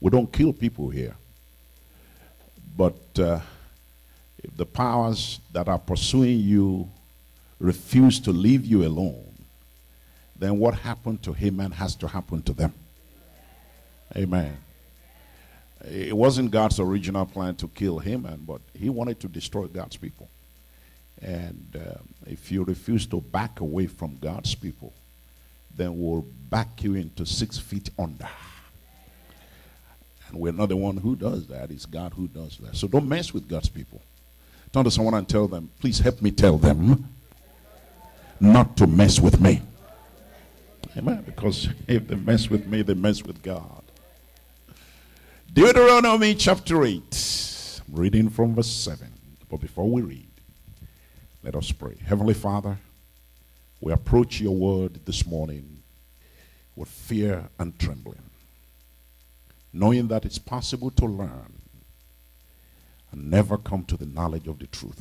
We don't kill people here. But if the powers that are pursuing you refuse to leave you alone, then what happened to Haman has to happen to them. Amen. It wasn't God's original plan to kill Haman, but he wanted to destroy God's people. And if you refuse to back away from God's people, then we'll back you into 6 feet under. And we're not the one who does that. It's God who does that. So don't mess with God's people. Turn to someone and tell them, please help me tell them not to mess with me. Amen. Because if they mess with me, they mess with God. Deuteronomy chapter 8. I'm reading from verse 7. But before we read, let us pray. Heavenly Father, we approach your word this morning with fear and trembling, knowing that it's possible to learn and never come to the knowledge of the truth.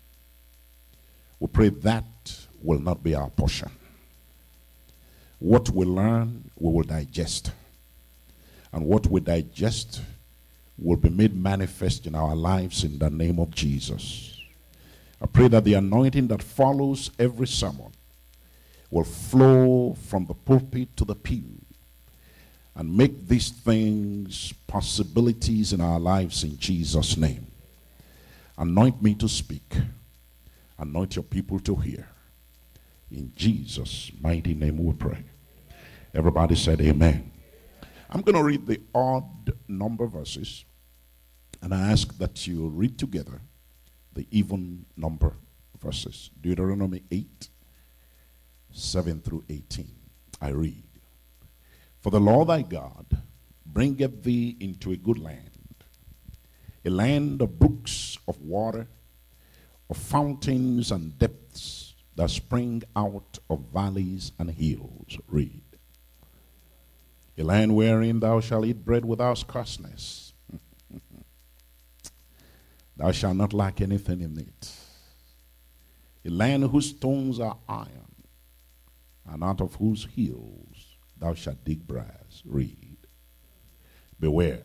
We pray that will not be our portion. What we learn, we will digest. And what we digest will be made manifest in our lives in the name of Jesus. I pray that the anointing that follows every sermon will flow from the pulpit to the pew and make these things possibilities in our lives in Jesus' name. Anoint me to speak. Anoint your people to hear. In Jesus' mighty name we pray. Everybody said amen. I'm going to read the odd number verses, and I ask that you read together the even number verses. Deuteronomy 8, 7 through 18. I read. For the Lord thy God bringeth thee into a good land, a land of brooks of water, of fountains and depths that spring out of valleys and hills. Read. A land wherein thou shalt eat bread without scarceness. Thou shalt not lack anything in it. A land whose stones are iron, and out of whose hills thou shalt dig brass. Read. Beware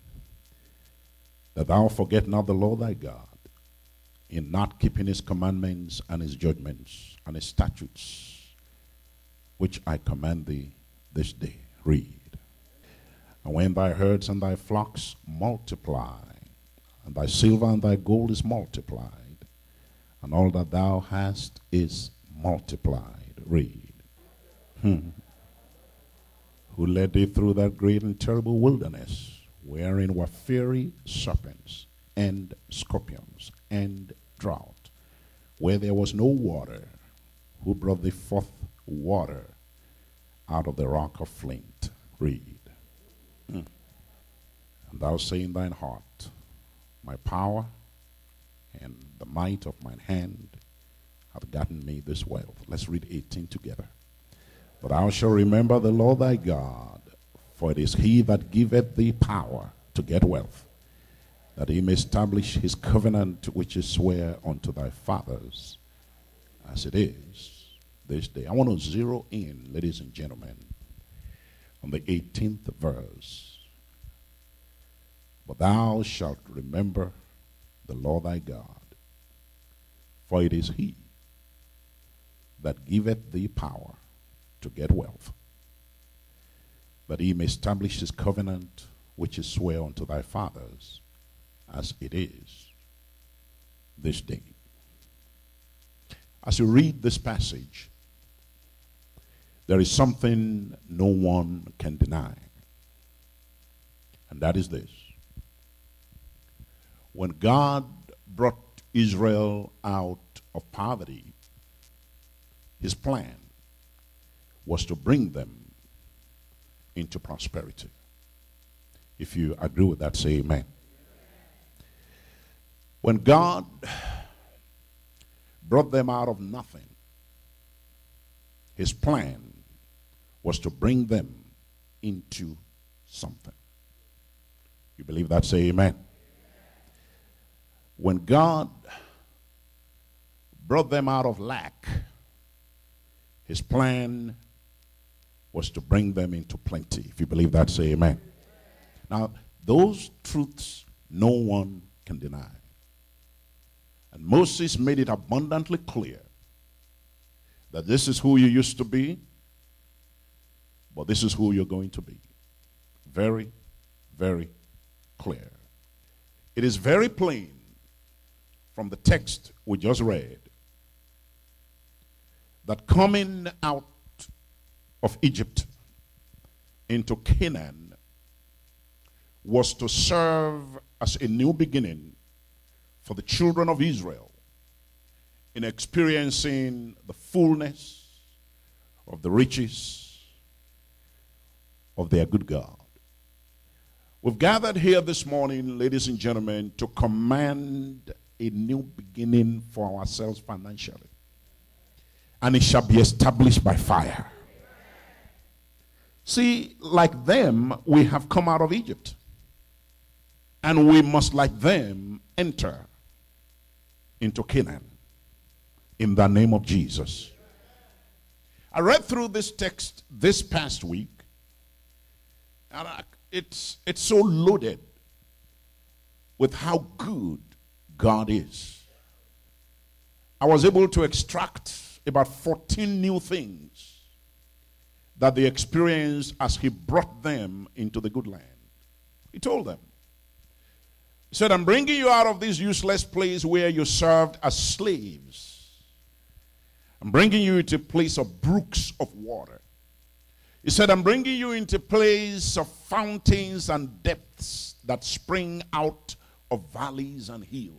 that thou forget not the Lord thy God, in not keeping his commandments and his judgments and his statutes, which I command thee this day. Read. And when thy herds and thy flocks multiply, and thy silver and thy gold is multiplied, and all that thou hast is multiplied. Read. Who led thee through that great and terrible wilderness, wherein were fiery serpents and scorpions and drought, where there was no water, who brought thee forth water out of the rock of flint. Read. And thou say in thine heart, my power and the might of mine hand hath gotten me this wealth. Let's read 18 together. But thou shalt remember the Lord thy God, for it is he that giveth thee power to get wealth, that he may establish his covenant which he sware unto thy fathers, as it is this day. I want to zero in, ladies and gentlemen, on the 18th verse. But thou shalt remember the Lord thy God, for it is he that giveth thee power to get wealth, that he may establish his covenant which he sware unto thy fathers, as it is this day. As you read this passage, there is something no one can deny, and that is this. When God brought Israel out of poverty, his plan was to bring them into prosperity. If you agree with that, say amen. When God brought them out of nothing, his plan was to bring them into something. You believe that? Say amen. When God brought them out of lack, his plan was to bring them into plenty. If you believe that, say amen. Now, those truths no one can deny. And Moses made it abundantly clear that this is who you used to be, but this is who you're going to be. Very, very clear. It is very plain from the text we just read that coming out of Egypt into Canaan was to serve as a new beginning for the children of Israel in experiencing the fullness of the riches of their good God. We've gathered here this morning, ladies and gentlemen, to command a new beginning for ourselves financially. And it shall be established by fire. See, like them, we have come out of Egypt. And we must, like them, enter into Canaan in the name of Jesus. I read through this text this past week, and it's so loaded with how good God is. I was able to extract about 14 new things that they experienced as he brought them into the good land. He told them, he said, I'm bringing you out of this useless place where you served as slaves. I'm bringing you into a place of brooks of water. He said, I'm bringing you into a place of fountains and depths that spring out of valleys and hills.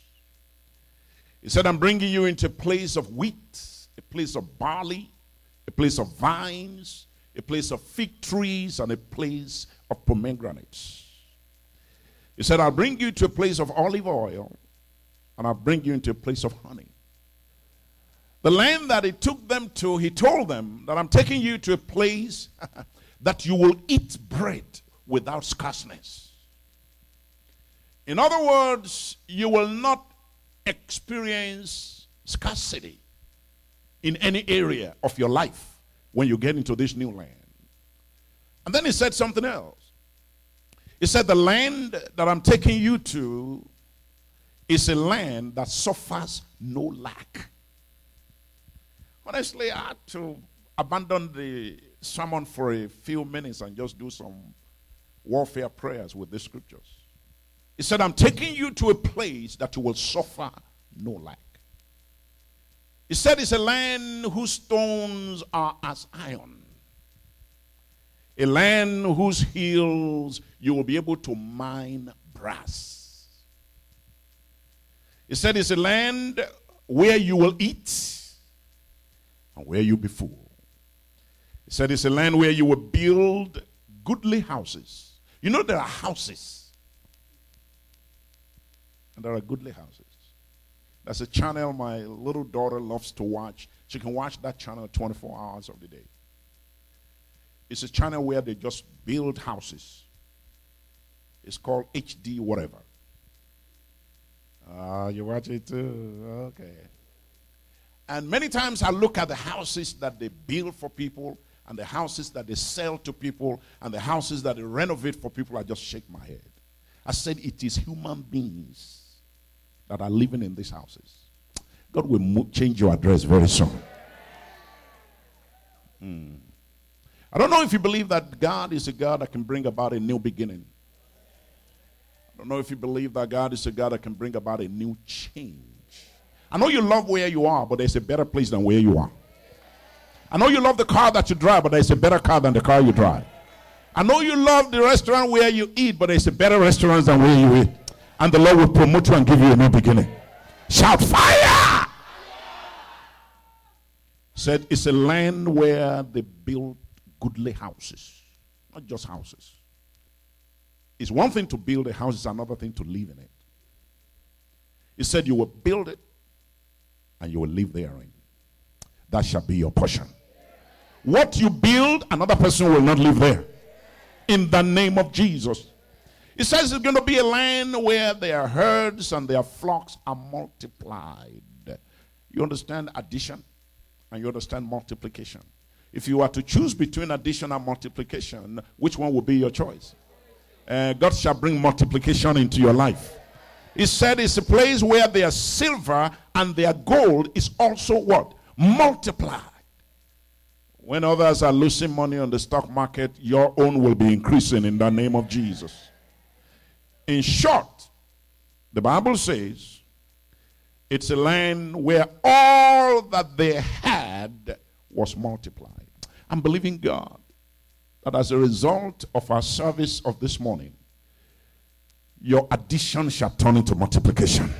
He said, I'm bringing you into a place of wheat, a place of barley, a place of vines, a place of fig trees, and a place of pomegranates. He said, I'll bring you to a place of olive oil, and I'll bring you into a place of honey. The land that he took them to, he told them that I'm taking you to a place that you will eat bread without scarceness. In other words, you will not experience scarcity in any area of your life when you get into this new land. And then he said something else. He said, the land that I'm taking you to is a land that suffers no lack. Honestly, I had to abandon the sermon for a few minutes and just do some warfare prayers with the scriptures. He said, I'm taking you to a place that you will suffer no lack. He said it's a land whose stones are as iron. A land whose hills you will be able to mine brass. He said it's a land where you will eat and where you be full. He said it's a land where you will build goodly houses. You know there are houses. And there are goodly houses. That's a channel my little daughter loves to watch. She can watch that channel 24 hours of the day. It's a channel where they just build houses. It's called HD whatever. You watch it too? Okay. And many times I look at the houses that they build for people and the houses that they sell to people and the houses that they renovate for people. I just shake my head. I said it is human beings that are living in these houses. God will change your address very soon. I don't know if you believe that God is a God that can bring about a new beginning. I don't know if you believe that God is a God that can bring about a new change. I know you love where you are, but there's a better place than where you are. I know you love the car that you drive, but there's a better car than the car you drive. I know you love the restaurant where you eat, but there's a better restaurant than where you eat. And the Lord will promote you and give you a new beginning. Shout fire! Said it's a land where they build goodly houses. Not just houses. It's one thing to build a house, it's another thing to live in it. He said you will build it and you will live therein. That shall be your portion. What you build, another person will not live there. In the name of Jesus. It says it's going to be a land where their herds and their flocks are multiplied. You understand addition and you understand multiplication. If you are to choose between addition and multiplication, which one will be your choice? God shall bring multiplication into your life. He said it's a place where their silver and their gold is also what? Multiplied. When others are losing money on the stock market, your own will be increasing in the name of Jesus. In short, the Bible says it's a land where all that they had was multiplied. I'm believing God that as a result of our service of this morning, your addition shall turn into multiplication.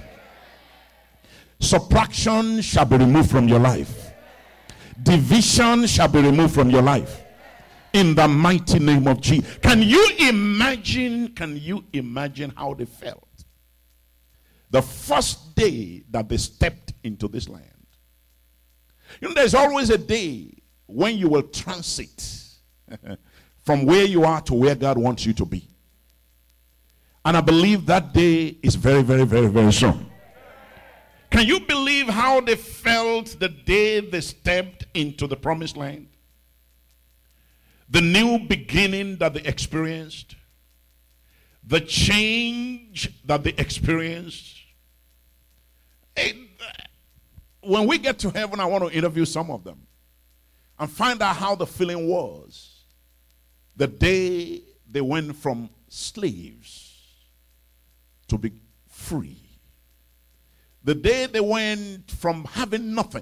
Subtraction shall be removed from your life. Division shall be removed from your life. In the mighty name of Jesus. Can you imagine how they felt the first day that they stepped into this land? You know, there's always a day when you will transit from where you are to where God wants you to be. And I believe that day is very, very, very, very soon. Can you believe how they felt the day they stepped into the promised land? The new beginning that they experienced. The change that they experienced. When we get to heaven, I want to interview some of them and find out how the feeling was the day they went from slaves to be free. The day they went from having nothing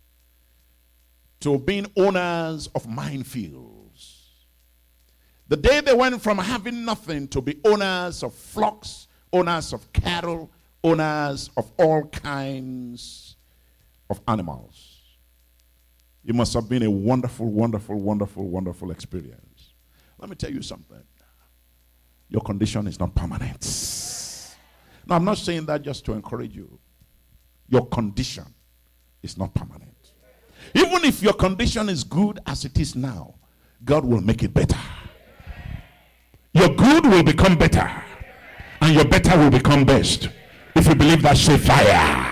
to being owners of minefields. The day they went from having nothing to be owners of flocks, owners of cattle, owners of all kinds of animals. It must have been a wonderful, wonderful, wonderful, wonderful experience. Let me tell you something. Your condition is not permanent. Now, I'm not saying that just to encourage you. Your condition is not permanent. Even if your condition is good as it is now, God will make it better. Your good will become better, and your better will become best. If you believe that, say fire.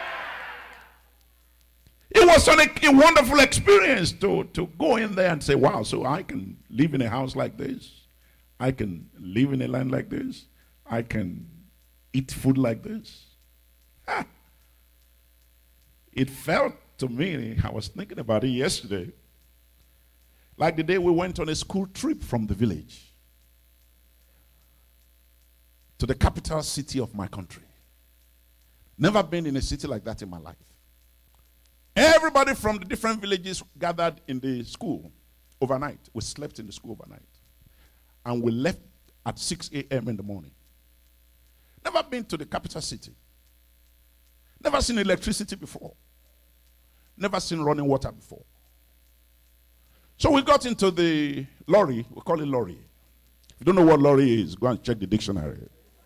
It was a wonderful experience to go in there and say, wow, so I can live in a house like this. I can live in a land like this. I can eat food like this. Ha. It felt to me, I was thinking about it yesterday, like the day we went on a school trip from the village to the capital city of my country. Never been in a city like that in my life. Everybody from the different villages gathered in the school overnight. We slept in the school overnight. And we left at 6 a.m. in the morning. Never been to the capital city. Never seen electricity before. Never seen running water before. So we got into the lorry. We call it lorry. If you don't know what lorry is, go and check the dictionary.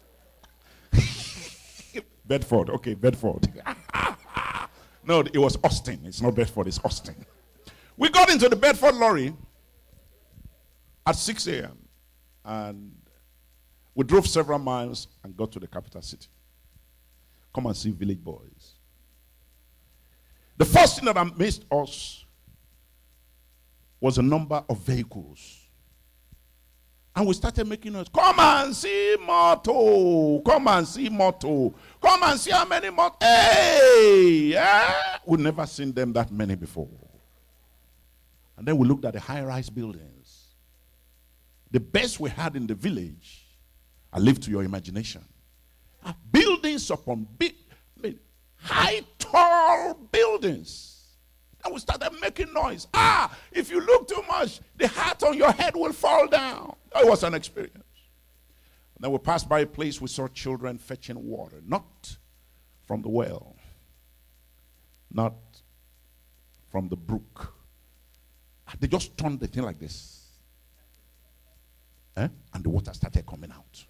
Bedford. Okay, Bedford. No, it was Austin. It's not Bedford, it's Austin. We got into the Bedford lorry at 6 a.m. and we drove several miles and got to the capital city. Come and see village boys. The first thing that amazed us was the number of vehicles. And we started making noise. Come and see moto. Come and see moto. Come and see how many moto. Hey! Yeah. We've never seen them that many before. And then we looked at the high-rise buildings. The best we had in the village, I leave to your imagination, are buildings upon high, tall buildings. And we started making noise. If you look too much, the hat on your head will fall down. That was an experience. And then we passed by a place we saw children fetching water, not from the well, not from the brook. They just turned the thing like this. And the water started coming out.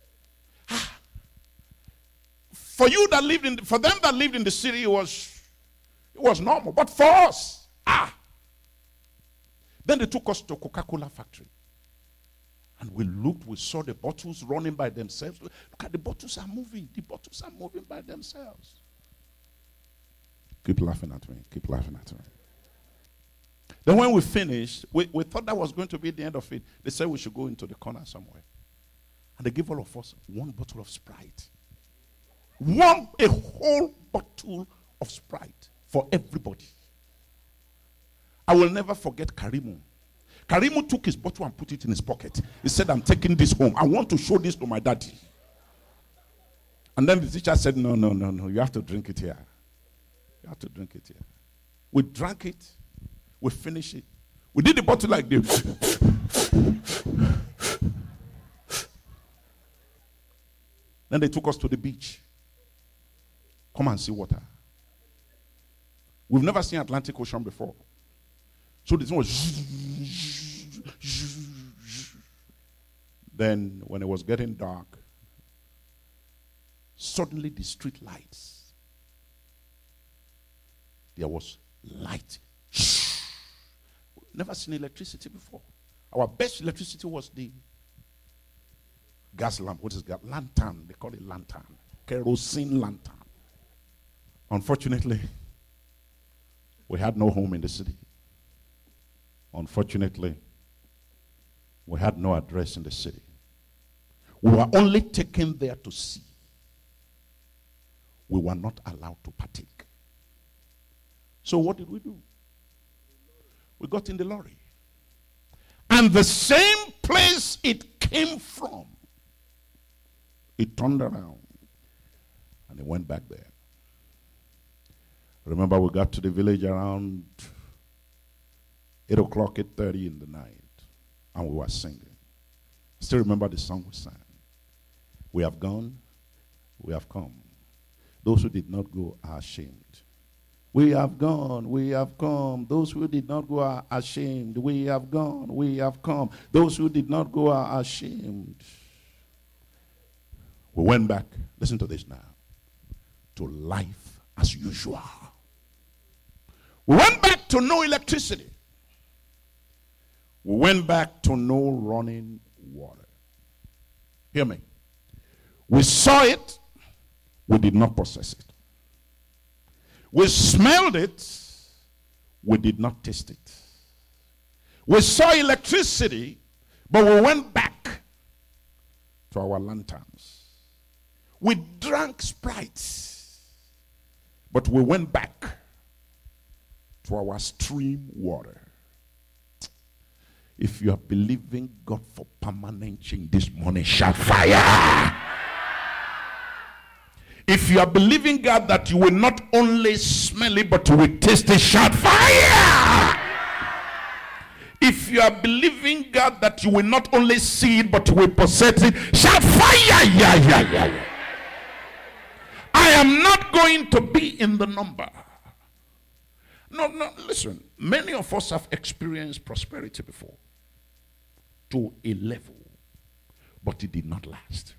For them that lived in the city, it was normal. But for us, Then they took us to Coca-Cola factory. And we looked, we saw the bottles running by themselves. Look at the bottles are moving. The bottles are moving by themselves. Keep laughing at me. Keep laughing at me. Then when we finished, we thought that was going to be the end of it. They said we should go into the corner somewhere. And they gave all of us one bottle of Sprite. A whole bottle of Sprite for everybody. I will never forget Karimu. Karimu took his bottle and put it in his pocket. He said, I'm taking this home. I want to show this to my daddy. And then the teacher said, no, you have to drink it here. You have to drink it here. We drank it. We finished it. We did the bottle like this. Then they took us to the beach. Come and see water. We've never seen Atlantic Ocean before. So this one was. Then when it was getting dark, suddenly the street lights, there was light. Never seen electricity before. Our best electricity was the gas lamp. What is that? Lantern. They call it lantern. Kerosene lantern. Unfortunately, we had no home in the city. Unfortunately, we had no address in the city. We were only taken there to see. We were not allowed to partake. So what did we do? We got in the lorry. And the same place it came from, it turned around and it went back there. Remember, we got to the village around 8 o'clock, 8:30 in the night, and we were singing. I still remember the song we sang. We have gone, we have come. Those who did not go are ashamed. We have gone, we have come. Those who did not go are ashamed. We have gone, we have come. Those who did not go are ashamed. We went back, listen to this now, to life as usual. We went back to no electricity. We went back to no running water. Hear me. We saw it, we did not possess it. We smelled it, we did not taste it. We saw electricity, but we went back to our lanterns. We drank Sprite, but we went back to our stream water. If you are believing God for permanent change this morning, shout fire. If you are believing God that you will not only smell it, but you will taste it, shout fire. If you are believing God that you will not only see it, but you will possess it, shout fire. Yeah. I am not going to be in the number. No, listen. Many of us have experienced prosperity before to a level, but it did not last.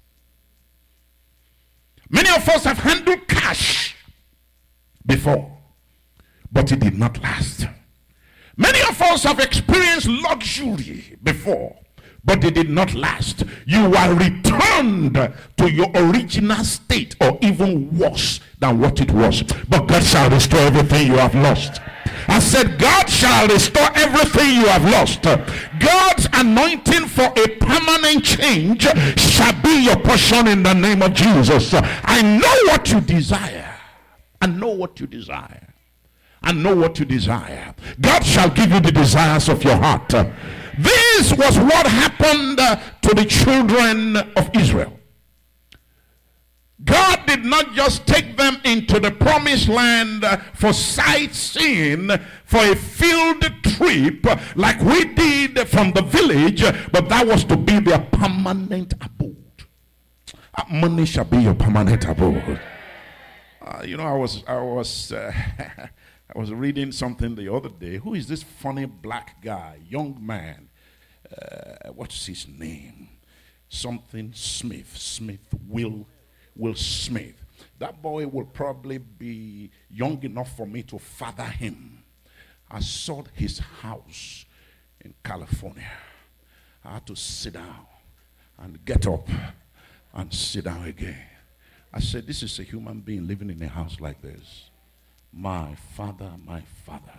Many of us have handled cash before, but it did not last. Many of us have experienced luxury before, but it did not last. You are returned to your original state, or even worse than what it was. But God shall restore everything you have lost. I said, God shall restore everything you have lost. God's anointing for a permanent change shall be your portion in the name of Jesus. I know what you desire. I know what you desire. I know what you desire. God shall give you the desires of your heart. This was what happened to the children of Israel. God did not just take them into the promised land for sightseeing, for a field trip like we did from the village, but that was to be their permanent abode. Money shall be your permanent abode. I was reading something the other day. Who is this funny black guy, young man? What's his name? Something Smith, Will Smith. That boy will probably be young enough for me to father him. I saw his house in California. I had to sit down and get up and sit down again. I said, this is a human being living in a house like this. My father, my father.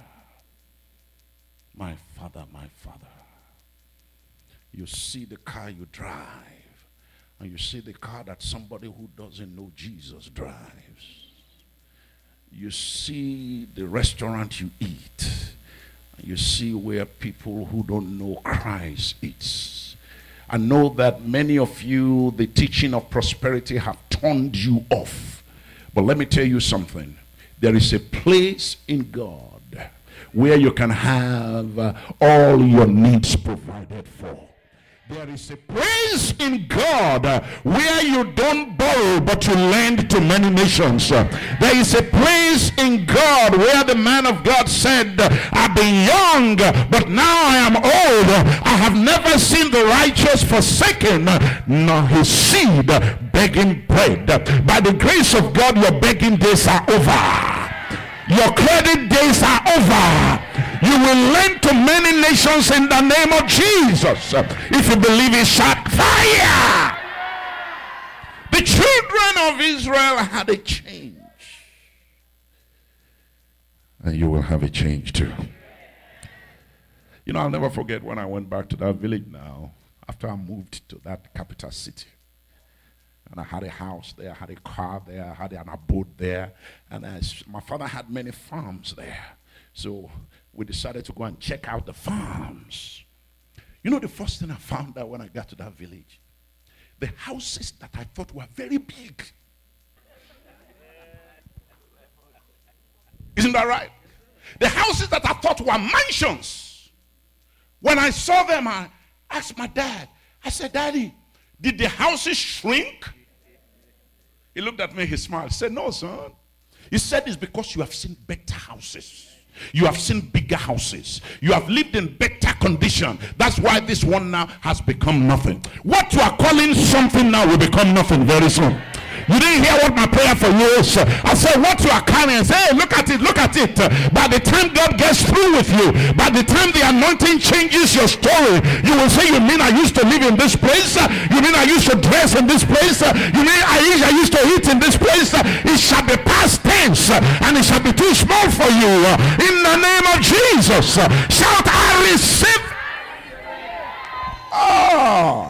My father, my father. You see the car you drive, and you see the car that somebody who doesn't know Jesus drives. You see the restaurant you eat. And you see where people who don't know Christ eats. I know that many of you, the teaching of prosperity have turned you off. But let me tell you something. There is a place in God where you can have all your needs provided for. There is a place in God where you don't borrow but you lend to many nations. There is a place in God where the man of God said, I've been young but now I am old. I have never seen the righteous forsaken, nor his seed begging bread. By the grace of God, your begging days are over. Your credit days are over. You will lend to many nations in the name of Jesus. If you believe it, shout fire. The children of Israel had a change. And you will have a change too. You know, I'll never forget when I went back to that village now, after I moved to that capital city. And I had a house there, I had a car there, I had an abode there. And my father had many farms there. So we decided to go and check out the farms. You know the first thing I found out when I got to that village? The houses that I thought were very big. Isn't that right? The houses that I thought were mansions. When I saw them, I asked my dad. I said, Daddy, did the houses shrink? He looked at me, he smiled. He said, no, son. He said, it's because you have seen better houses. You have seen bigger houses. You have lived in better condition. That's why this one now has become nothing. What you are calling something now will become nothing very soon. You didn't hear what my prayer for you is. I said what you are carrying. Say, hey, look at it, look at it. By the time God gets through with you, by the time the anointing changes your story, you will say, you mean I used to live in this place? You mean I used to dress in this place? You mean I used to eat in this place? It shall be past tense, and it shall be too small for you. In the name of Jesus, shout, I receive. Oh.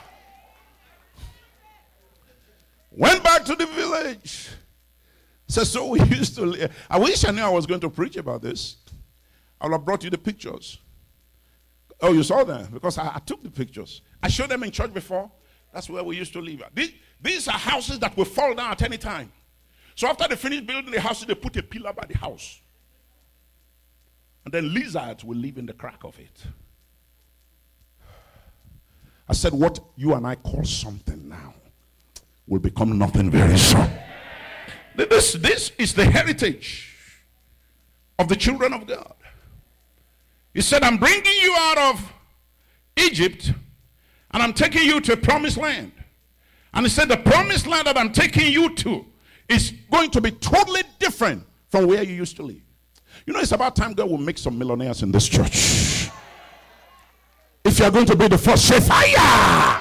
Went back to the village. Said, so we used to live. I wish I knew I was going to preach about this. I would have brought you the pictures. Oh, you saw them? Because I took the pictures. I showed them in church before. That's where we used to live. These are houses that will fall down at any time. So after they finish building the houses, they put a pillar by the house. And then lizards will live in the crack of it. I said, what you and I call something now will become nothing very soon. This is the heritage of the children of God. He said, I'm bringing you out of Egypt and I'm taking you to a promised land. And he said, the promised land that I'm taking you to is going to be totally different from where you used to live. You know, it's about time God will make some millionaires in this church. If you're going to be the first, say fire!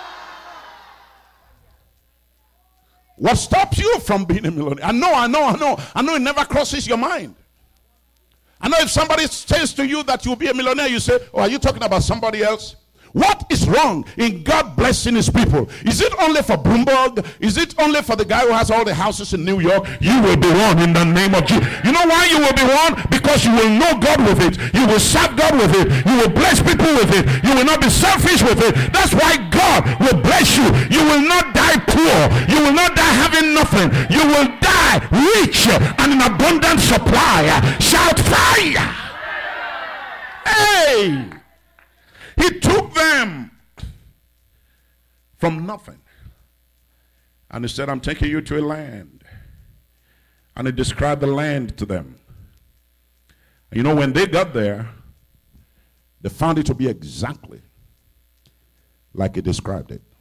What stops you from being a millionaire? I know it never crosses your mind. I know if somebody says to you that you'll be a millionaire, you say, oh, are you talking about somebody else? What is wrong in God blessing his people? Is it only for Bloomberg? Is it only for the guy who has all the houses in New York? You will be one in the name of Jesus. You know why you will be one? Because you will know God with it. You will serve God with it. You will bless people with it. You will not be selfish with it. That's why God will bless you. You will not die poor. You will not die having nothing. You will die rich and in abundant supply. Shout fire! Hey! He took them from nothing. And he said, I'm taking you to a land. And he described the land to them. And you know, when they got there, they found it to be exactly like he described it.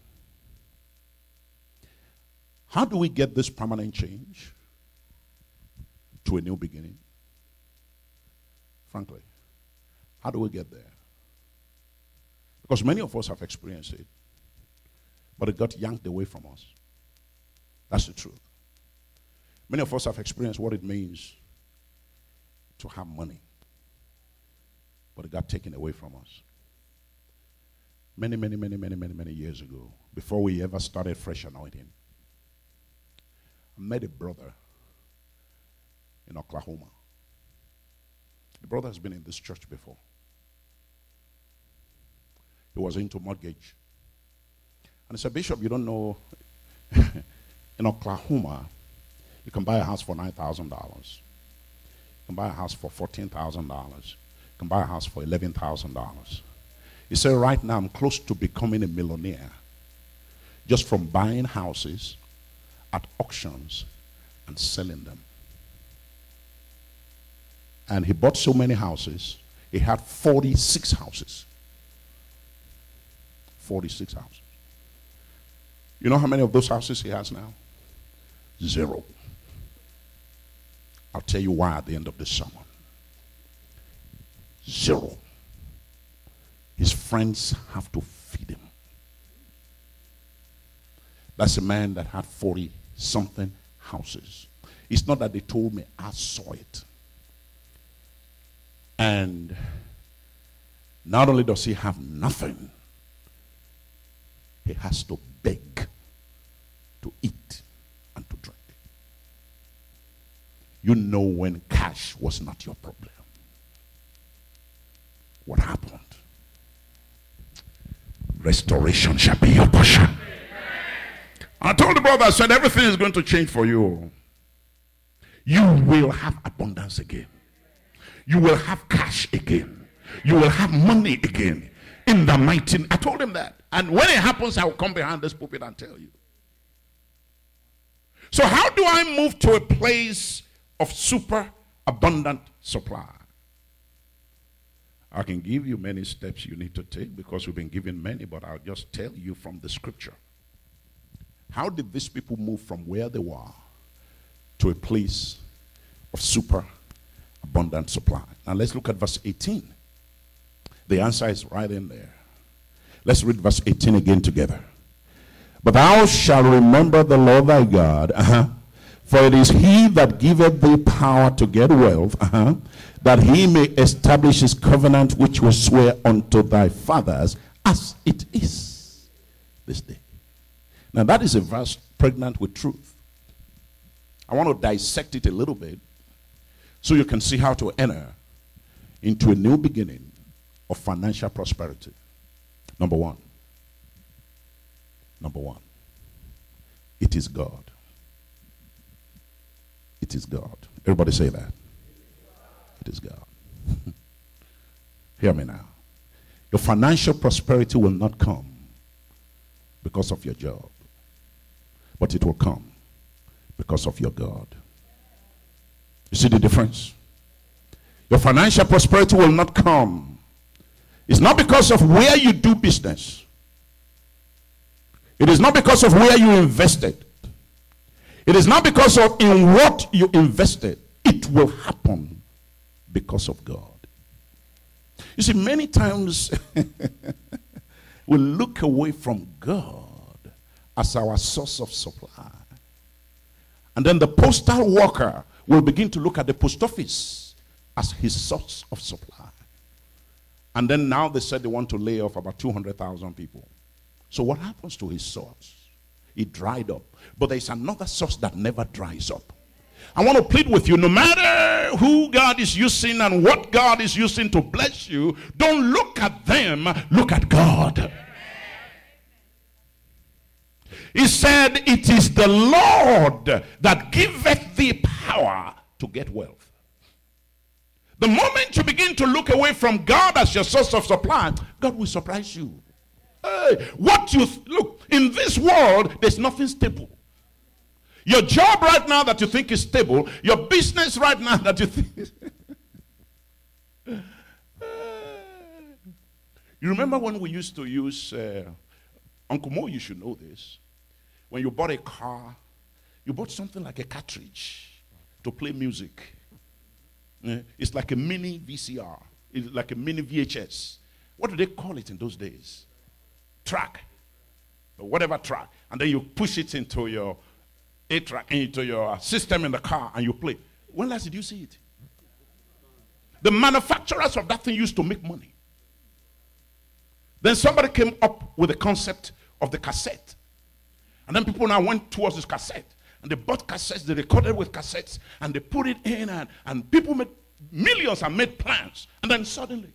How do we get this permanent change to a new beginning? Frankly, how do we get there? Because many of us have experienced it, but it got yanked away from us. That's the truth. Many of us have experienced what it means to have money, but it got taken away from us. many years ago, before we ever started Fresh Anointing, I met a brother in Oklahoma. The brother has been in this church before. He was into mortgage. And he said, Bishop, you don't know, in Oklahoma, you can buy a house for $9,000. You can buy a house for $14,000. You can buy a house for $11,000. He said, right now I'm close to becoming a millionaire just from buying houses at auctions and selling them. And he bought so many houses, he had 46 houses. 46 houses. You know how many of those houses he has now? 0. I'll tell you why at the end of the sermon. 0. His friends have to feed him. That's a man that had 40-something houses. It's not that they told me, I saw it. And not only does he have nothing, he has to beg to eat and to drink. You know when cash was not your problem. What happened? Restoration shall be your portion. I told the brother, I said, everything is going to change for you. You will have abundance again. You will have cash again. You will have money again. In the mighty, I told him that. And when it happens, I will come behind this pulpit and tell you. So how do I move to a place of super abundant supply? I can give you many steps you need to take because we've been given many, but I'll just tell you from the scripture. How did these people move from where they were to a place of super abundant supply? Now let's look at verse 18. The answer is right in there. Let's read verse 18 again together. But thou shalt remember the Lord thy God, for it is he that giveth thee power to get wealth, that he may establish his covenant which was swear unto thy fathers, as it is this day. Now that is a verse pregnant with truth. I want to dissect it a little bit so you can see how to enter into a new beginning of financial prosperity. Number one, it is God. It is God. Everybody say that. It is God. Hear me now. Your financial prosperity will not come because of your job, but it will come because of your God. You see the difference? Your financial prosperity will not come. It's not because of where you do business. It is not because of where you invested. It is not because of in what you invested. It will happen because of God. You see, many times we look away from God as our source of supply. And then the postal worker will begin to look at the post office as his source of supply. And then now they said they want to lay off about 200,000 people. So what happens to his source? It dried up. But there is another source that never dries up. I want to plead with you, no matter who God is using and what God is using to bless you, don't look at them, look at God. He said, it is the Lord that giveth thee power to get wealth. The moment you begin to look away from God as your source of supply, God will surprise you. Hey, look, in this world, there's nothing stable. Your job right now that you think is stable, your business right now that you think is... You remember when we used to use, Uncle Mo, you should know this. When you bought a car, you bought something like a cartridge to play music. It's like a mini VCR. It's like a mini VHS. What do they call it in those days? Track. Or whatever track. And then you push it into your A-track, into your system in the car, and you play. When last did you see it? The manufacturers of that thing used to make money. Then somebody came up with the concept of the cassette. And then people now went towards this cassette. And they bought cassettes, they recorded with cassettes, and they put it in, and people made millions and made plans. And then suddenly,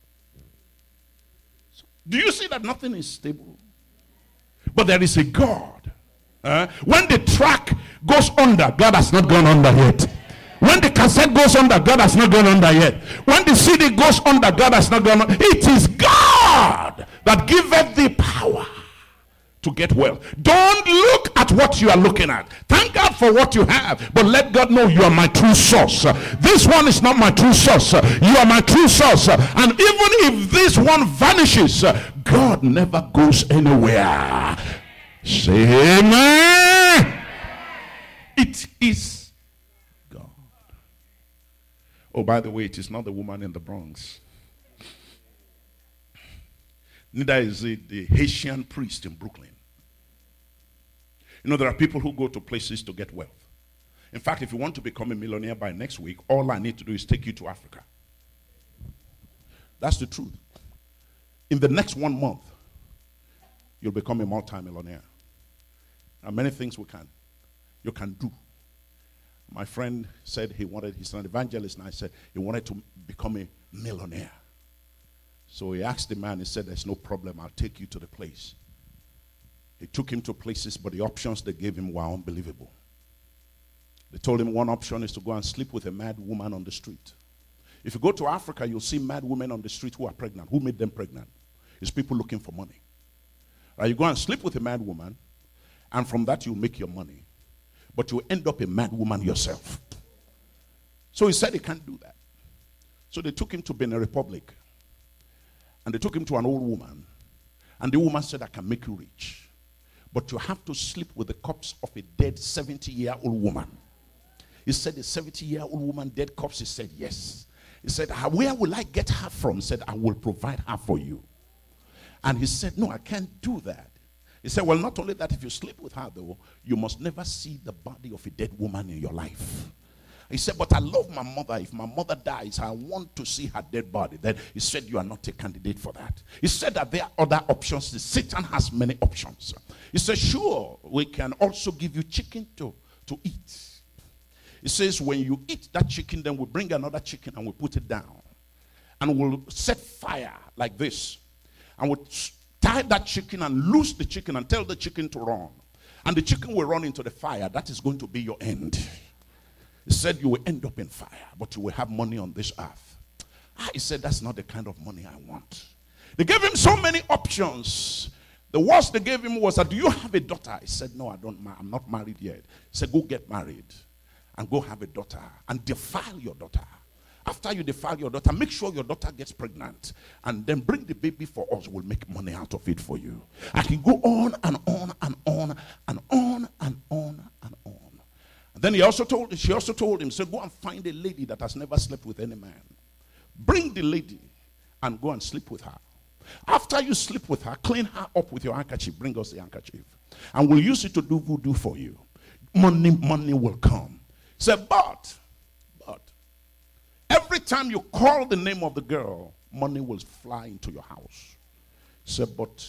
do you see that nothing is stable? But there is a God. When the track goes under, God has not gone under yet. When the cassette goes under, God has not gone under yet. When the CD goes under, God has not gone under. It is God that giveth thee power to get wealth. Don't look at what you are looking at. Thank God for what you have, but let God know you are my true source. This one is not my true source. You are my true source. And even if this one vanishes, God never goes anywhere. Say amen. It is God. Oh, by the way, it is not the woman in the Bronx. Neither is it the Haitian priest in Brooklyn. You know, there are people who go to places to get wealth. In fact, if you want to become a millionaire by next week, all I need to do is take you to Africa. That's the truth. In the next 1 month, you'll become a multi-millionaire. There are many things you can do. My friend said he's an evangelist, and I said he wanted to become a millionaire. So he asked the man, he said, there's no problem, I'll take you to the place. He took him to places, but the options they gave him were unbelievable. They told him one option is to go and sleep with a mad woman on the street. If you go to Africa, you'll see mad women on the street who are pregnant. Who made them pregnant? It's people looking for money. You go and sleep with a mad woman, and from that you make your money. But you end up a mad woman yourself. So he said he can't do that. So they took him to Benin Republic. And they took him to an old woman. And the woman said, I can make you rich. But you have to sleep with the corpse of a dead 70-year-old woman. He said, a 70-year-old woman, dead corpse? He said, yes. He said, where will I get her from? He said, I will provide her for you. And he said, no, I can't do that. He said, well, not only that, if you sleep with her, though, you must never see the body of a dead woman in your life. He said, but I love my mother. If my mother dies, I want to see her dead body. Then he said, you are not a candidate for that. He said that there are other options. Satan has many options. He said, sure, we can also give you chicken to eat. He says, when you eat that chicken, then we'll bring another chicken and we'll put it down. And we'll set fire like this. And we'll tie that chicken and loose the chicken and tell the chicken to run. And the chicken will run into the fire. That is going to be your end. He said, you will end up in fire, but you will have money on this earth. He said, that's not the kind of money I want. They gave him so many options. The worst they gave him was, do you have a daughter? He said, no, I'm not married yet. He said, go get married and go have a daughter and defile your daughter. After you defile your daughter, make sure your daughter gets pregnant and then bring the baby for us. We'll make money out of it for you. I can go on and on and on and on and on and on. And then she also told him, so go and find a lady that has never slept with any man. Bring the lady and go and sleep with her. After you sleep with her, clean her up with your handkerchief. Bring us the handkerchief. And we'll use it to do voodoo for you. Money will come. He said, but, every time you call the name of the girl, money will fly into your house. He said, but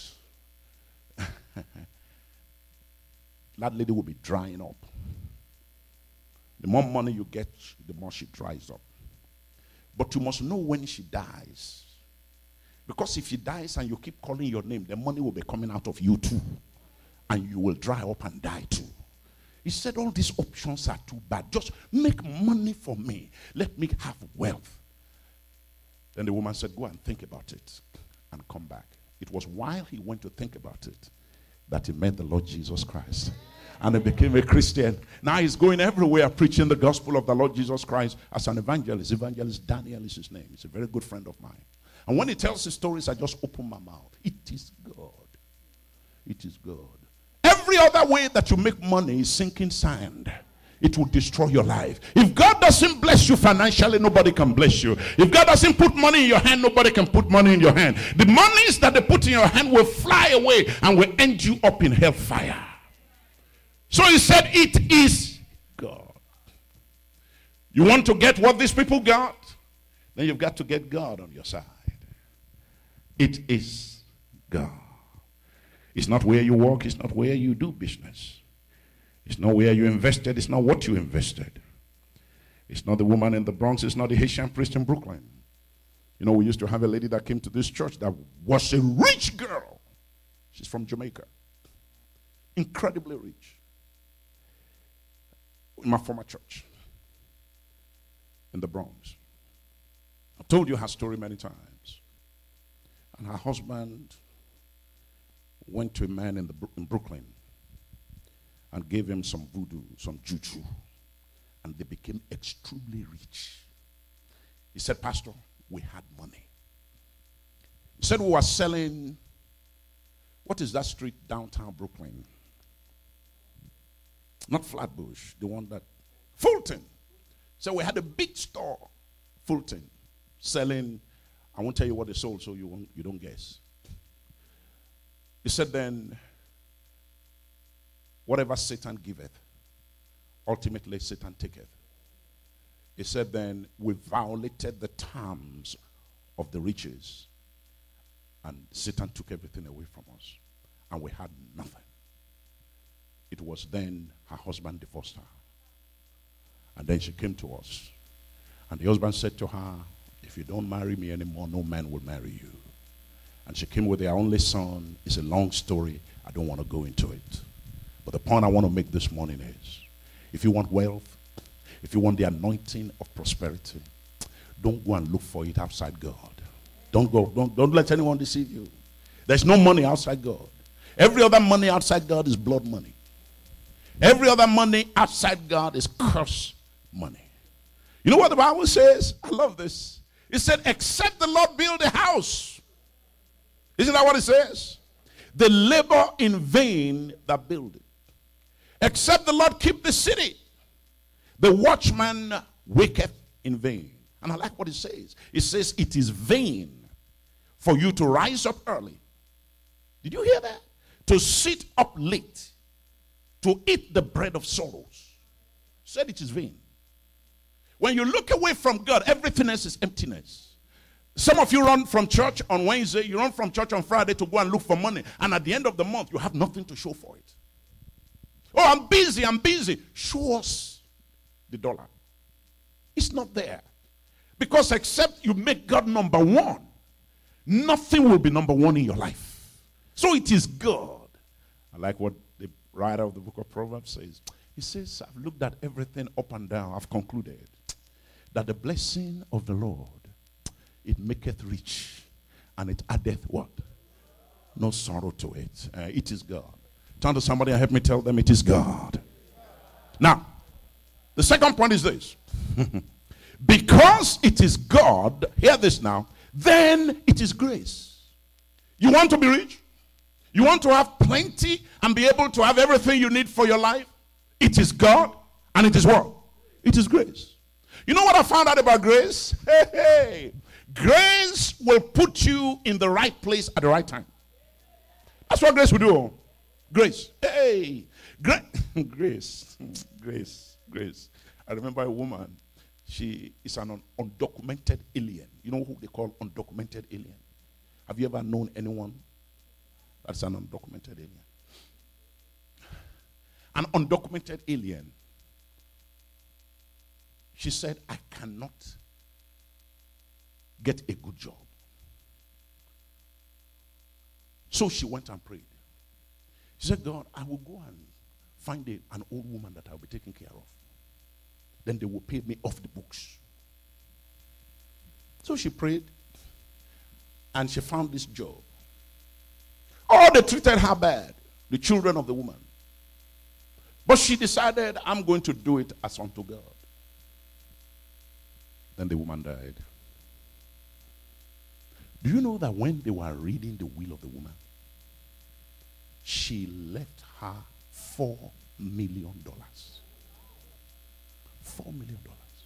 that lady will be drying up. The more money you get, the more she dries up. But you must know when she dies. Because if she dies and you keep calling your name, the money will be coming out of you too. And you will dry up and die too. He said, all these options are too bad. Just make money for me. Let me have wealth. Then the woman said, go and think about it and come back. It was while he went to think about it that he met the Lord Jesus Christ. And he became a Christian. Now he's going everywhere preaching the gospel of the Lord Jesus Christ as an evangelist. Evangelist Daniel is his name. He's a very good friend of mine. And when he tells his stories, I just open my mouth. It is God. It is God. Every other way that you make money is sinking sand. It will destroy your life. If God doesn't bless you financially, nobody can bless you. If God doesn't put money in your hand, nobody can put money in your hand. The monies that they put in your hand will fly away and will end you up in hellfire. So he said, it is God. You want to get what these people got? Then you've got to get God on your side. It is God. It's not where you work. It's not where you do business. It's not where you invested. It's not what you invested. It's not the woman in the Bronx. It's not the Haitian priest in Brooklyn. You know, we used to have a lady that came to this church that was a rich girl. She's from Jamaica. Incredibly rich. In my former church in the Bronx. I've told you her story many times. And her husband went to a man in Brooklyn and gave him some voodoo, some juju. And they became extremely rich. He said, Pastor, we had money. He said we were selling, what is that street downtown Brooklyn? Not Flatbush, the one that, Fulton. So we had a big store, Fulton, selling, I won't tell you what they sold so you don't guess. He said then, whatever Satan giveth, ultimately Satan taketh. He said then, we violated the terms of the riches, and Satan took everything away from us, and we had nothing. It was then her husband divorced her. And then she came to us. And the husband said to her, if you don't marry me anymore, no man will marry you. And she came with their only son. It's a long story. I don't want to go into it. But the point I want to make this morning is, if you want wealth, if you want the anointing of prosperity, don't go and look for it outside God. Don't let anyone deceive you. There's no money outside God. Every other money outside God is blood money. Every other money outside God is curse money. You know what the Bible says? I love this. It said, except the Lord build a house. Isn't that what it says? They labor in vain that build it. Except the Lord keep the city, the watchman waketh in vain. And I like what it says. It says it is vain for you to rise up early. Did you hear that? To sit up late, to eat the bread of sorrows. Said it is vain. When you look away from God, everything else is emptiness. Some of you run from church on Wednesday, you run from church on Friday to go and look for money. And at the end of the month, you have nothing to show for it. Oh, I'm busy. Show us the dollar. It's not there. Because except you make God number one, nothing will be number one in your life. So it is God. I like what the writer of the book of Proverbs says. He says, I've looked at everything up and down. I've concluded that the blessing of the Lord, it maketh rich, and it addeth what? No sorrow to it. It is God. Turn to somebody and help me tell them it is God. Now, the second point is this. Because it is God, hear this now, then it is grace. You want to be rich? You want to have plenty and be able to have everything you need for your life? It is God, and it is what? It is grace. You know what I found out about grace? Grace will put you in the right place at the right time. That's what grace will do. Grace. Grace. I remember a woman. She is an undocumented alien. You know who they call undocumented alien? Have you ever known anyone that's an undocumented alien? An undocumented alien. She said, I cannot get a good job. So she went and prayed. She said, God, I will go and find an old woman that I'll be taking care of. Then they will pay me off the books. So she prayed, and she found this job. Oh, they treated her bad, the children of the woman. But she decided, I'm going to do it as unto God. Then the woman died. Do you know that when they were reading the will of the woman, she left her $4 million. $4 million.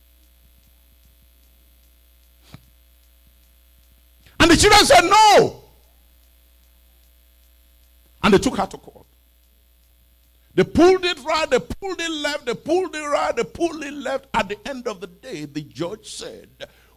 And the children said no. And they took her to court. They pulled it right, they pulled it left, they pulled it right, they pulled it left. At the end of the day, the judge said, what the woman said must stand.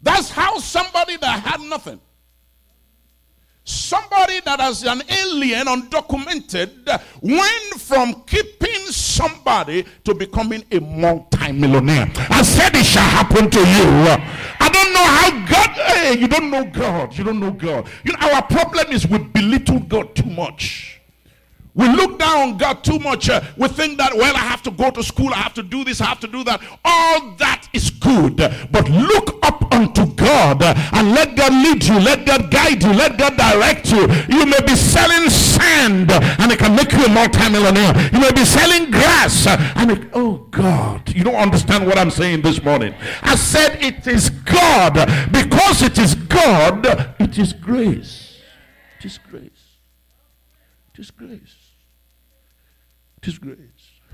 That's how somebody that had nothing, somebody that is an alien, undocumented, went from keeping somebody to becoming a multi-millionaire. I said it shall happen to you. I don't know how God, hey, you don't know God. You don't know God. You know, our problem is we belittle God too much. We look down on God too much. We think that, well, I have to go to school, I have to do this, I have to do that. All that is good. But look up unto God and let God lead you, let God guide you, let God direct you. You may be selling sand and it can make you a multi-millionaire. You may be selling grass and oh God, you don't understand what I'm saying this morning. I said it is God. Because it is God, it is grace. It is grace. It is grace. It is grace.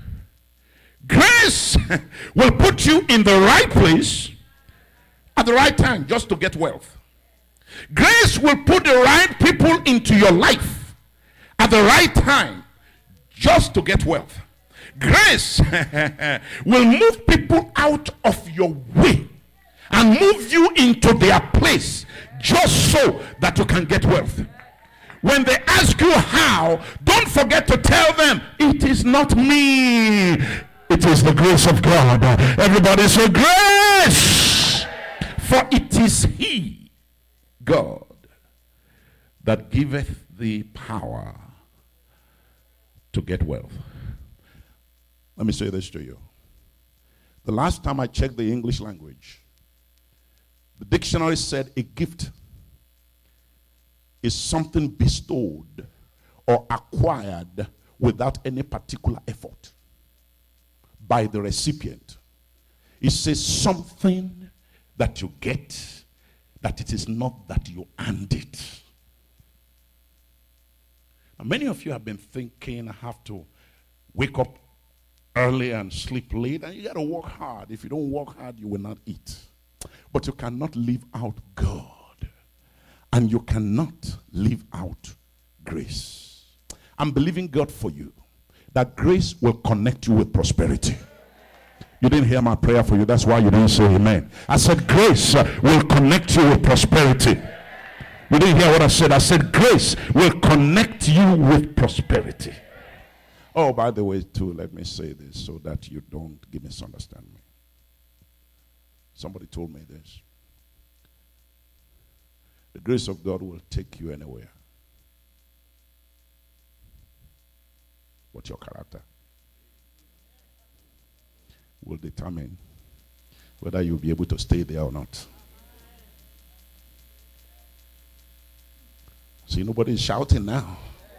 Grace will put you in the right place at the right time just to get wealth. Grace will put the right people into your life at the right time just to get wealth. Grace will move people out of your way and move you into their place just so that you can get wealth. When they ask you how, don't forget to tell them, it is not me. It is the grace of God. Everybody say grace. For it is he, God, that giveth thee power to get wealth. Let me say this to you. The last time I checked the English language, the dictionary said a gift is something bestowed or acquired without any particular effort by the recipient. It says something that you get, that it is not that you earned it. Now, many of you have been thinking, I have to wake up early and sleep late, and you got to work hard. If you don't work hard, you will not eat. But you cannot live out God. And you cannot live out grace. I'm believing God for you, that grace will connect you with prosperity. You didn't hear my prayer for you. That's why you didn't say amen. I said grace will connect you with prosperity. You didn't hear what I said. I said grace will connect you with prosperity. Oh, by the way, too, let me say this so that you don't misunderstand me. Somebody told me this. The grace of God will take you anywhere. But your character will determine whether you'll be able to stay there or not. See, nobody's shouting now.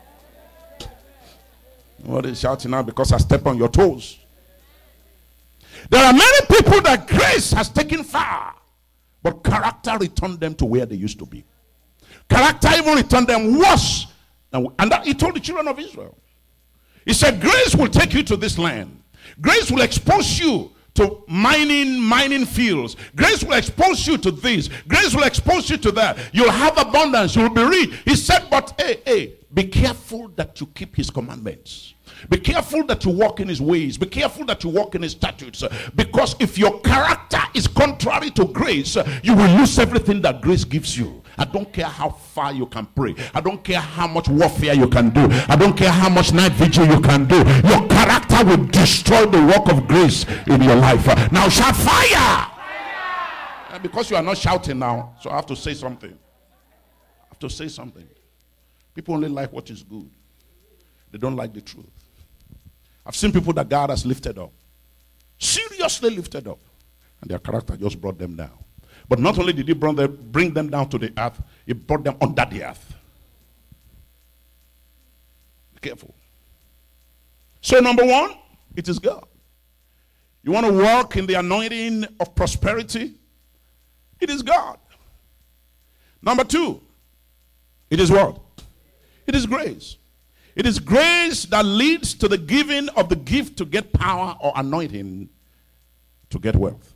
Nobody's shouting now because I step on your toes. There are many people that grace has taken far, but character returned them to where they used to be. Character even returned them worse. And that he told the children of Israel. He said, grace will take you to this land. Grace will expose you to mining fields. Grace will expose you to this. Grace will expose you to that. You'll have abundance. You'll be rich. He said, but hey, be careful that you keep his commandments. Be careful that you walk in his ways. Be careful that you walk in his statutes. Because if your character is contrary to grace, you will lose everything that grace gives you. I don't care how far you can pray. I don't care how much warfare you can do. I don't care how much night vigil you can do. Your character will destroy the work of grace in your life. Now shout fire! Because you are not shouting now, so I have to say something. I have to say something. People only like what is good. They don't like the truth. I've seen people that God has lifted up. Seriously lifted up. And their character just brought them down. But not only did he bring them down to the earth, he brought them under the earth. Be careful. So number one, it is God. You want to walk in the anointing of prosperity? It is God. Number two, it is what? It is grace. It is grace that leads to the giving of the gift to get power or anointing to get wealth.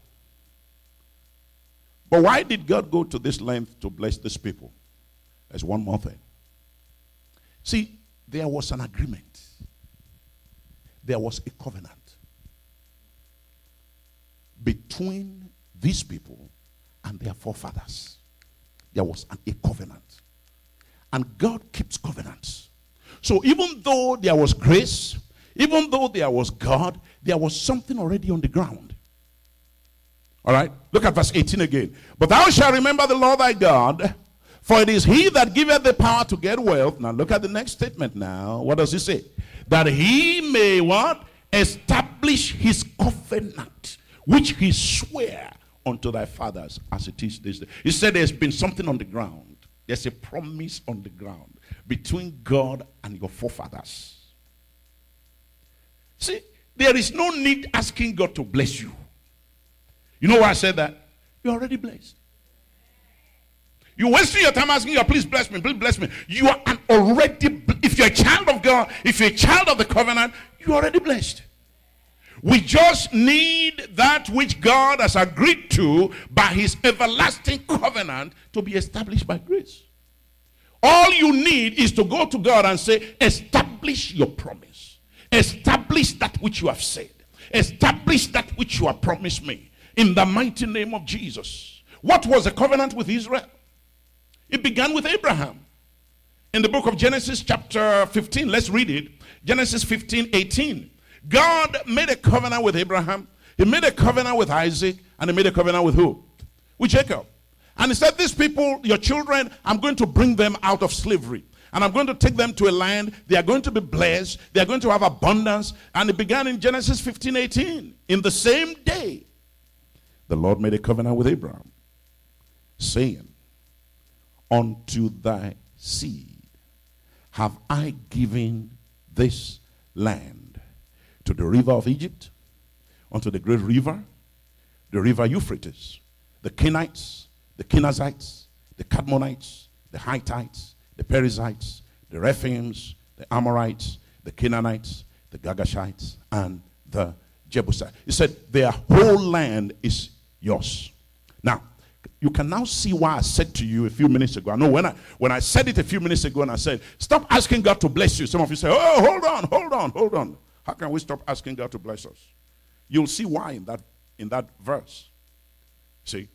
But why did God go to this length to bless these people? There's one more thing. See, there was an agreement. There was a covenant between these people and their forefathers. There was a covenant. And God keeps covenants. So even though there was grace, even though there was God, there was something already on the ground. All right, look at verse 18 again. But thou shalt remember the Lord thy God, for it is he that giveth the power to get wealth. Now look at the next statement now. What does he say? That he may what? Establish his covenant, which he sware unto thy fathers, as it is this day. He said there's been something on the ground. There's a promise on the ground between God and your forefathers. See, there is no need asking God to bless you. You know why I said that? You're already blessed. You're wasting your time asking God, please bless me, please bless me. You are if you're a child of God, if you're a child of the covenant, you're already blessed. We just need that which God has agreed to by his everlasting covenant to be established by grace. All you need is to go to God and say, establish your promise. Establish that which you have said. Establish that which you have promised me. In the mighty name of Jesus. What was the covenant with Israel? It began with Abraham. In the book of Genesis chapter 15, let's read it. Genesis 15:18. God made a covenant with Abraham. He made a covenant with Isaac. And he made a covenant with who? With Jacob. And he said, these people, your children, I'm going to bring them out of slavery. And I'm going to take them to a land. They are going to be blessed. They are going to have abundance. And it began in Genesis 15:18. In the same day, the Lord made a covenant with Abraham, saying, unto thy seed have I given this land, to the river of Egypt, unto the great river, the river Euphrates, the Kenites, the Kenizzites, the Kadmonites, the Hittites, the Perizzites, the Rephaims, the Amorites, the Canaanites, the Girgashites, and the Jebusites. He said their whole land is yours. Now, you can now see why I said to you a few minutes ago. I know when I said it a few minutes ago and I said, stop asking God to bless you. Some of you say, oh, hold on. How can we stop asking God to bless us? You'll see why in that verse. See,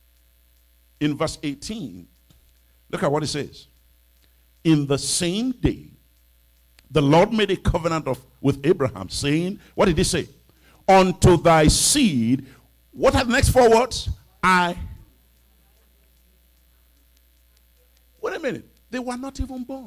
in verse 18, look at what it says. In the same day, the Lord made a covenant with Abraham, saying, what did he say? Unto thy seed. What are the next 4 words? Wait a minute. They were not even born.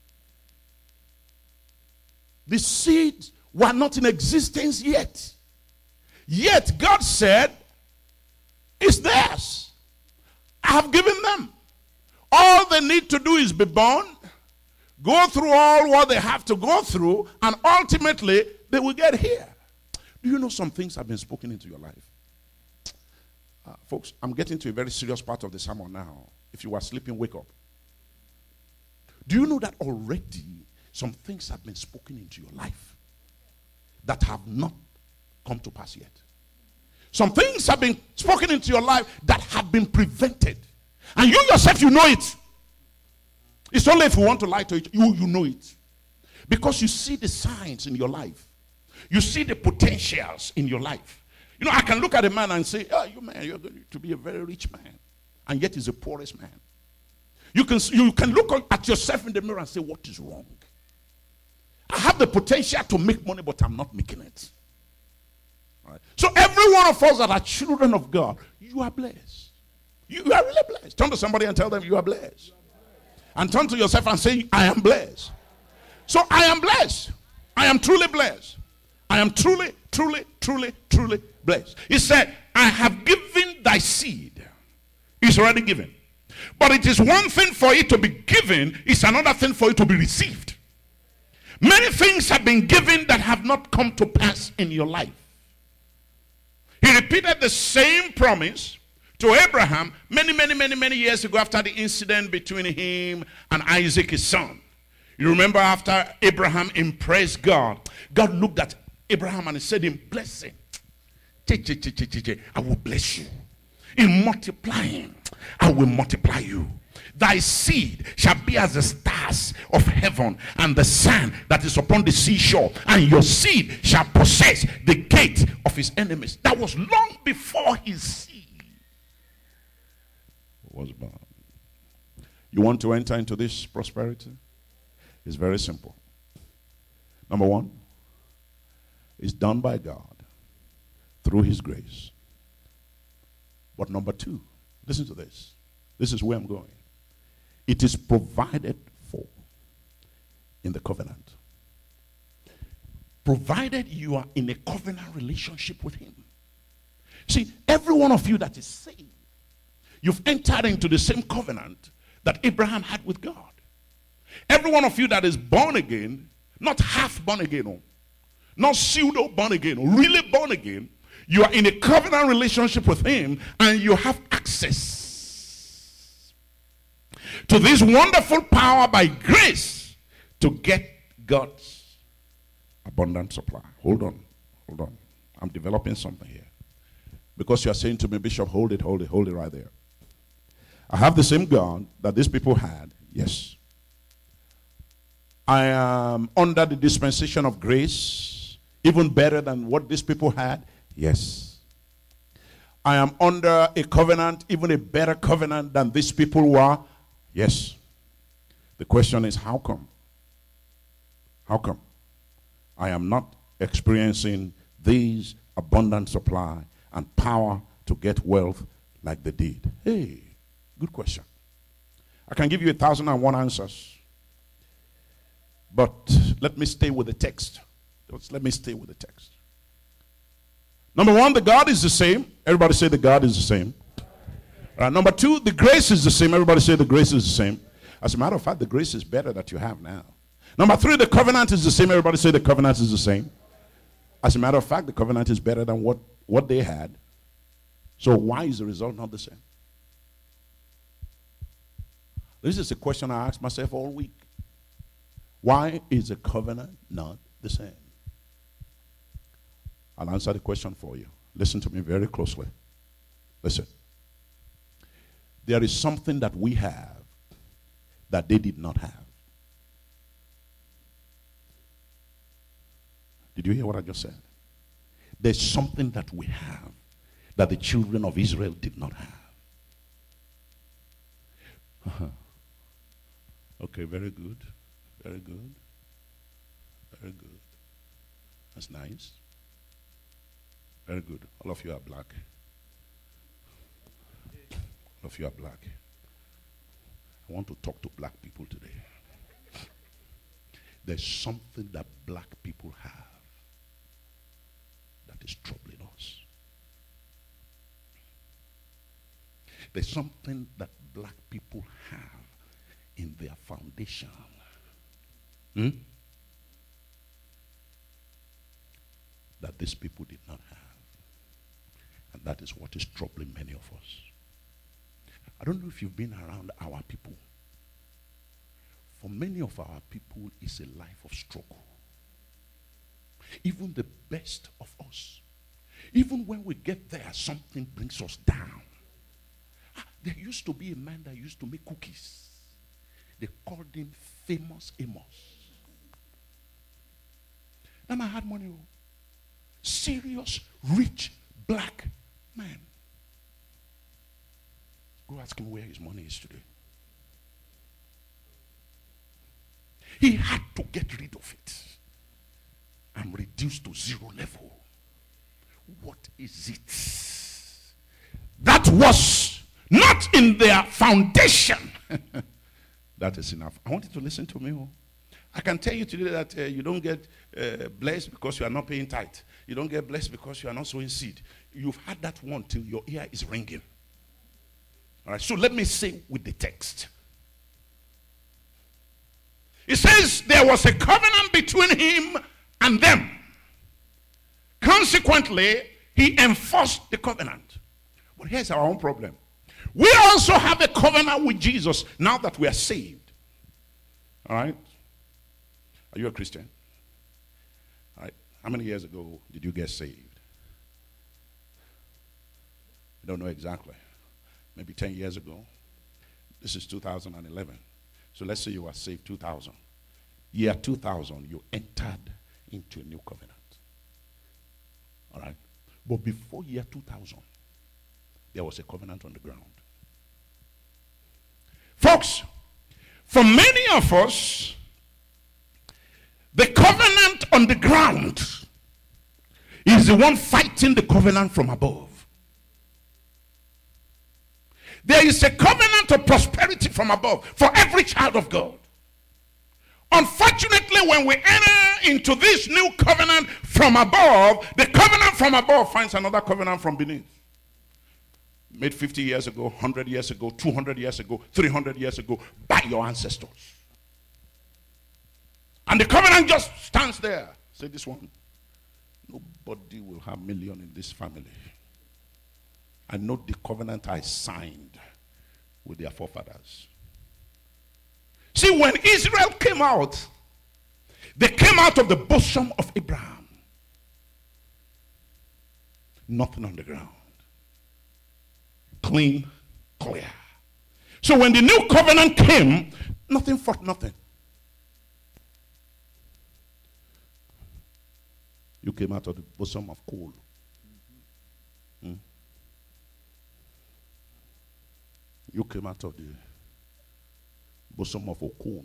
The seeds were not in existence yet. Yet God said, it's theirs. I have given them. All they need to do is be born, go through all what they have to go through, and ultimately they will get here. Do you know some things have been spoken into your life? Folks, I'm getting to a very serious part of the sermon now. If you were sleeping, wake up. Do you know that already some things have been spoken into your life that have not come to pass yet? Some things have been spoken into your life that have been prevented. And you yourself, you know it. It's only if you want to lie to it, you know it. Because you see the signs in your life. You see the potentials in your life. You know, I can look at a man and say, oh, you're going to be a very rich man. And yet he's the poorest man. You can look at yourself in the mirror and say, what is wrong? I have the potential to make money, but I'm not making it. All right. So every one of us that are children of God, you are blessed. You are really blessed. Turn to somebody and tell them you are blessed. And turn to yourself and say, I am blessed. So I am blessed. I am truly blessed. I am truly blessed. He said, I have given thy seed. It's already given. But it is one thing for it to be given, it's another thing for it to be received. Many things have been given that have not come to pass in your life. He repeated the same promise to Abraham many years ago after the incident between him and Isaac, his son. You remember after Abraham impressed God, God looked at Abraham and he said in blessing, I will bless you. In multiplying, I will multiply you. Thy seed shall be as the stars of heaven and the sand that is upon the seashore, and your seed shall possess the gate of his enemies. That was long before his seed was born. You want to enter into this prosperity? It's very simple. Number one, it's done by God through his grace. But number two, listen to this. This is where I'm going. It is provided for in the covenant. Provided you are in a covenant relationship with him. See, every one of you that is saved, you've entered into the same covenant that Abraham had with God. Every one of you that is born again, not half born again, not pseudo born again, really born again, you are in a covenant relationship with him and you have access to this wonderful power by grace to get God's abundant supply. Hold on. I'm developing something here. Because you are saying to me, Bishop, hold it right there. I have the same God that these people had. Yes. I am under the dispensation of grace, even better than what these people had. Yes. I am under a covenant, even a better covenant than these people were. Yes. The question is, how come? How come I am not experiencing these abundant supply and power to get wealth like they did? Hey, good question. I can give you 1,001 answers. But let me stay with the text. Let me stay with the text. Number one, the God is the same. Everybody say the God is the same. Number two, the grace is the same. Everybody say the grace is the same. As a matter of fact, the grace is better that you have now. Number three, the covenant is the same. Everybody say the covenant is the same. As a matter of fact, the covenant is better than what they had. So why is the result not the same? This is a question I ask myself all week. Why is the covenant not the same? I'll answer the question for you. Listen to me very closely. Listen. There is something that we have that they did not have. Did you hear what I just said? There's something that we have that the children of Israel did not have. Okay, very good. Very good. Very good. That's nice. Very good. All of you are black. All of you are black. I want to talk to black people today. There's something that black people have that is troubling us. There's something that black people have in their foundation. That these people did not have. And that is what is troubling many of us. I don't know if you've been around our people. For many of our people, it's a life of struggle. Even the best of us. Even when we get there, something brings us down. There used to be a man that used to make cookies. They called him Famous Amos. That man had money. Serious, rich, black man. Go ask him where his money is today. He had to get rid of it and reduce to zero level. What is it that was not in their foundation? That is enough. I want you to listen to me. I can tell you today that you don't get blessed because you are not paying tithe. You don't get blessed because you are not sowing seed. You've had that one till your ear is ringing. All right, so let me say with the text. It says there was a covenant between him and them. Consequently, he enforced the covenant. But here's our own problem. We also have a covenant with Jesus now that we are saved. All right? Are you a Christian? All right. How many years ago did you get saved? I don't know exactly. Maybe 10 years ago. This is 2011. So let's say you were saved 2000. Year 2000, you entered into a new covenant. All right? But before year 2000, there was a covenant on the ground. Folks, for many of us, the covenant on the ground is the one fighting the covenant from above. There is a covenant of prosperity from above for every child of God. Unfortunately, when we enter into this new covenant from above, the covenant from above finds another covenant from beneath. Made 50 years ago, 100 years ago, 200 years ago, 300 years ago by your ancestors. And the covenant just stands there. Say this one. Nobody will have million in this family. I know the covenant I signed with their forefathers. See, when Israel came out, they came out of the bosom of Abraham. Nothing on the ground. Clean, clear. So when the new covenant came, nothing fought nothing. You came out of the bosom of coal. You came out of the bosom of Okun.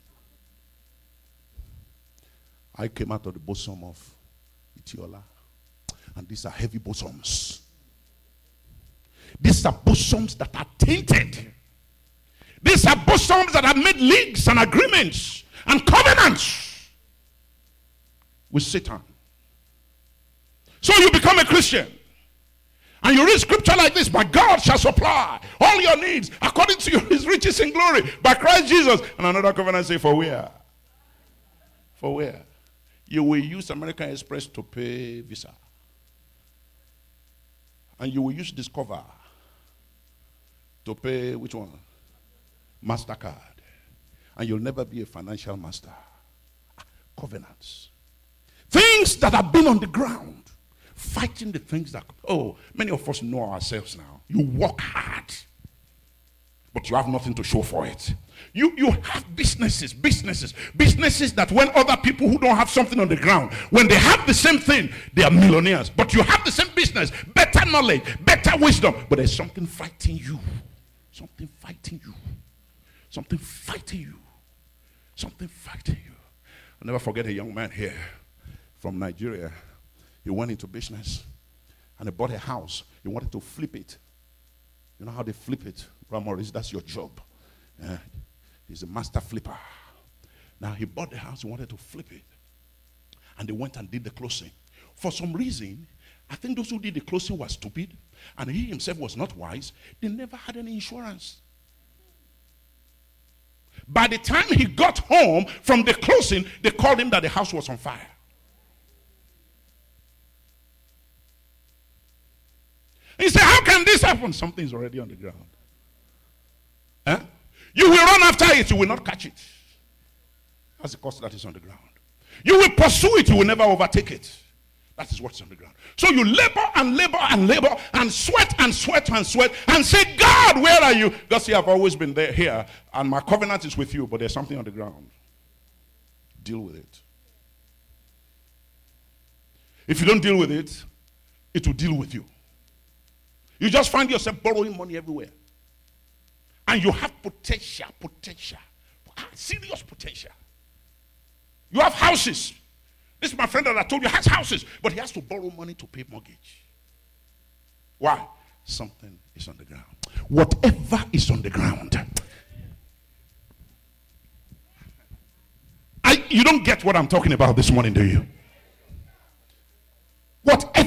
I came out of the bosom of Itiola. And these are heavy bosoms. These are bosoms that are tainted. These are bosoms that have made leagues and agreements and covenants with Satan. So you become a Christian. And you read scripture like this: my God shall supply all your needs according to his riches in glory by Christ Jesus. And another covenant say, for where? For where? You will use American Express to pay Visa. And you will use Discover to pay which one? MasterCard. And you'll never be a financial master. Covenants. Things that have been on the ground. Fighting the things that, many of us know ourselves now. You work hard, but you have nothing to show for it. You have businesses that when other people who don't have something on the ground, when they have the same thing, they are millionaires. But you have the same business, better knowledge, better wisdom, but there's something fighting you. Something fighting you. Something fighting you. Something fighting you. I'll never forget a young man here from Nigeria. He went into business and he bought a house. He wanted to flip it. You know how they flip it? Maurice, that's your job. He's a master flipper. Now he bought the house, he wanted to flip it. And they went and did the closing. For some reason, I think those who did the closing were stupid, and he himself was not wise. They never had any insurance. By the time he got home from the closing, they called him that the house was on fire. He said, how can this happen? Something's already on the ground. You will run after it, you will not catch it. That's the cost that is on the ground. You will pursue it, you will never overtake it. That is what's on the ground. So you labor and labor and labor and sweat and sweat and sweat and say, God, where are you? God said, I've always been there, here, and my covenant is with you, but there's something on the ground. Deal with it. If you don't deal with it, it will deal with you. You just find yourself borrowing money everywhere. And you have potential, serious potential. You have houses. This is my friend that I told you has houses, but he has to borrow money to pay mortgage. Why? Something is on the ground. Whatever is on the ground. You don't get what I'm talking about this morning, do you? Whatever